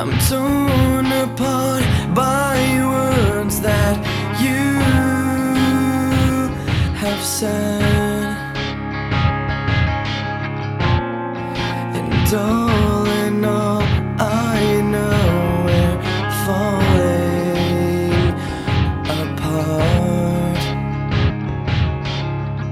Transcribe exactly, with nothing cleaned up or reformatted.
I'm torn apart by words that you have said, and all